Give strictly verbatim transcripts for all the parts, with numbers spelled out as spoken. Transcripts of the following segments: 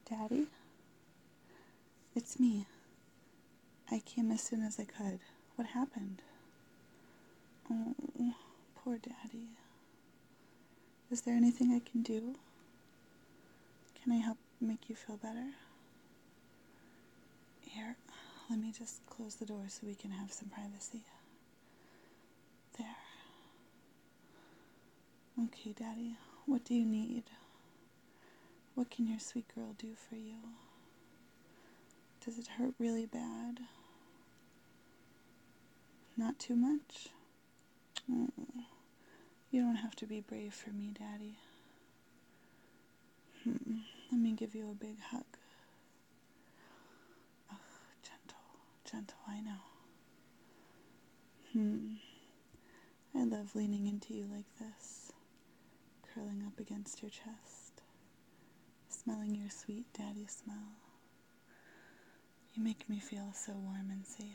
Daddy? It's me. I came as soon as I could. What happened? Oh, poor Daddy. Is there anything I can do? Can I help make you feel better? Here, let me just close the door so we can have some privacy. There. Okay, Daddy, what do you need? What can your sweet girl do for you? Does it hurt really bad? Not too much? Oh, you don't have to be brave for me, Daddy. Hmm. Let me give you a big hug. Oh, gentle, gentle, I know. Hmm. I love leaning into you like this, curling up against your chest, smelling your sweet daddy smell. You make me feel so warm and safe.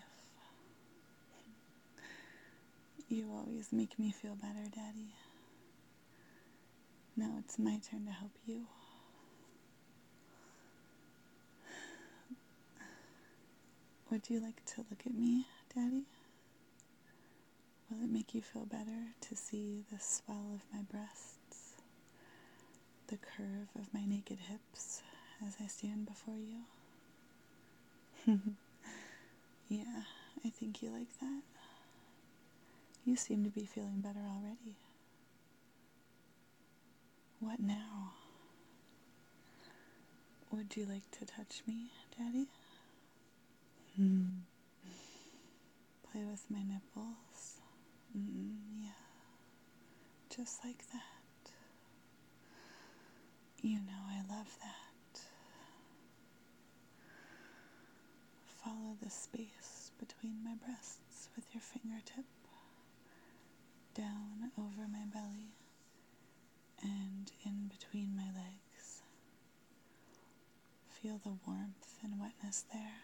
You always make me feel better, Daddy. Now it's my turn to help you. Would you like to look at me, Daddy? Will it make you feel better to see the swell of my breasts, the curve of my naked hips as I stand before you? Yeah, I think you like that. You seem to be feeling better already. What now? Would you like to touch me, Daddy? Hmm. Play with my nipples. Mm, yeah. Just like that. You know I love that. Follow the space between my breasts with your fingertip, down over my belly, and in between my legs. Feel the warmth and wetness there.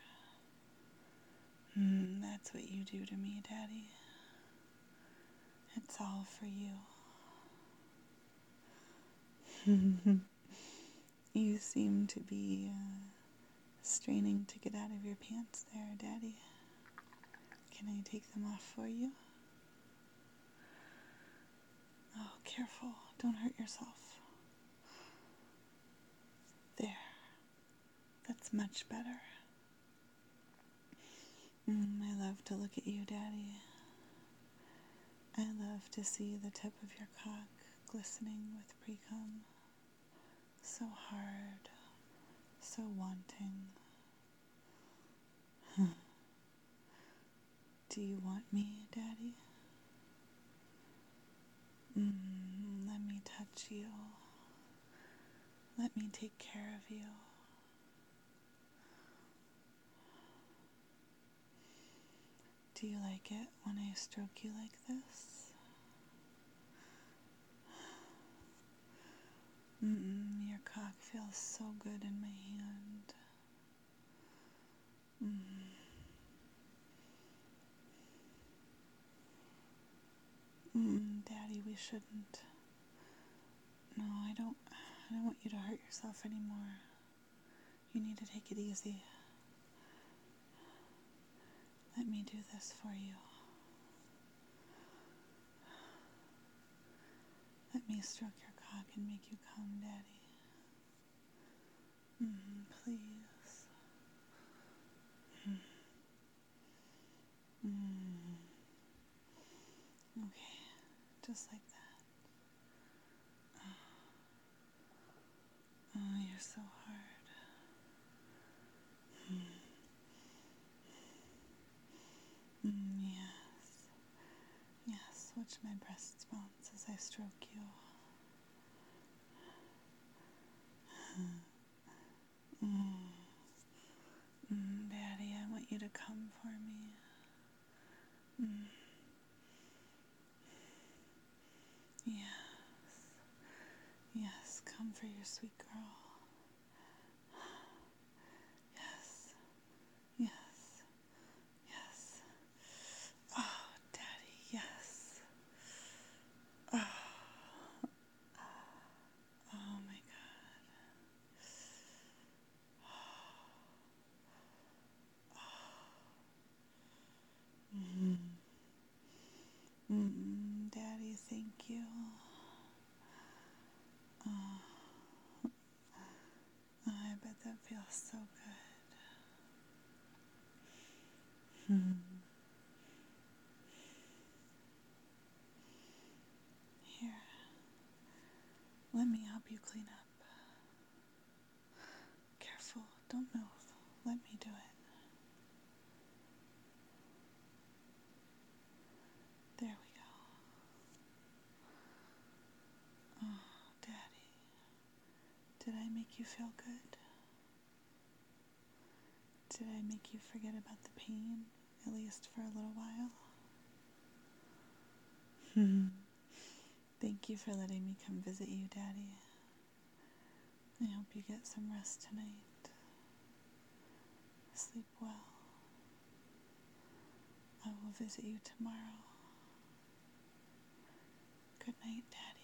Mm, that's what you do to me, Daddy. It's all for you. You seem to be uh, straining to get out of your pants there, Daddy. Can I take them off for you? Oh, careful. Don't hurt yourself. There. That's much better. Mm, I love to look at you, Daddy. I love to see the tip of your cock glistening with pre-cum. So hard. So wanting. Do you want me, Daddy? Mm, let me touch you. Let me take care of you. Do you like it when I stroke you like this? Mm-mm, your cock feels so good in my hand. Mm. Mm, Daddy, we shouldn't. No, I don't. I don't want you to hurt yourself anymore. You need to take it easy. Let me do this for you. Let me stroke your cock and make you come, Daddy. Mm, please. Mm. Okay, just like that. Oh, you're so hard. Mm, yes. Yes, watch my breasts bounce as I stroke you. Mm. Mm, Daddy, I want you to come for me. Mm. Yes. Yes, come for your sweet girl. Yes. Yes. Yes. Oh, Daddy, yes. Oh. Oh my God. Let me help you clean up. Careful, don't move. Let me do it. There we go. Oh, Daddy. Did I make you feel good? Did I make you forget about the pain, at least for a little while? Thank you for letting me come visit you, Daddy. I hope you get some rest tonight. Sleep well. I will visit you tomorrow. Good night, Daddy.